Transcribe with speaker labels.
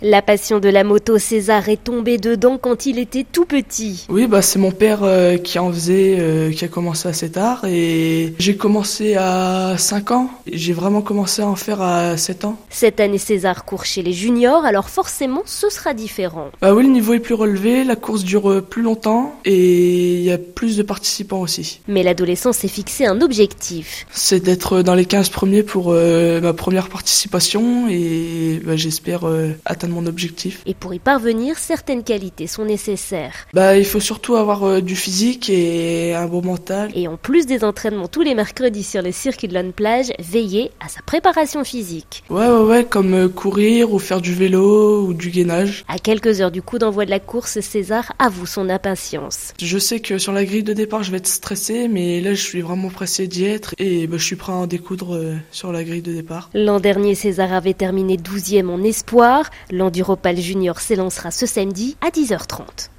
Speaker 1: La passion de la moto, César est tombé dedans quand il était tout petit.
Speaker 2: Oui, c'est mon père qui en faisait, qui a commencé assez tard et j'ai commencé à 5 ans. J'ai vraiment commencé à en faire à 7 ans.
Speaker 1: Cette année, César court chez les juniors, alors forcément, ce sera différent.
Speaker 2: Oui, le niveau est plus relevé, la course dure plus longtemps et il y a plus de participants aussi.
Speaker 1: Mais l'adolescent s'est fixé un objectif.
Speaker 2: C'est d'être dans les 15 premiers pour ma première participation et j'espère atteindre mon objectif.
Speaker 1: Et pour y parvenir, certaines qualités sont nécessaires.
Speaker 2: Il faut surtout avoir du physique et un bon mental.
Speaker 1: Et en plus des entraînements tous les mercredis sur le circuit de Lonne-Plage, veiller à sa préparation physique.
Speaker 2: Ouais, comme courir ou faire du vélo ou du gainage.
Speaker 1: À quelques heures du coup d'envoi de la course, César avoue son impatience.
Speaker 2: Je sais que sur la grille de départ, je vais être stressé, mais là, je suis vraiment pressé d'y être et je suis prêt à en découdre sur la grille de départ.
Speaker 1: L'an dernier, César avait terminé 12e en espoir. L'Enduropal Junior s'élancera ce samedi à 10h30.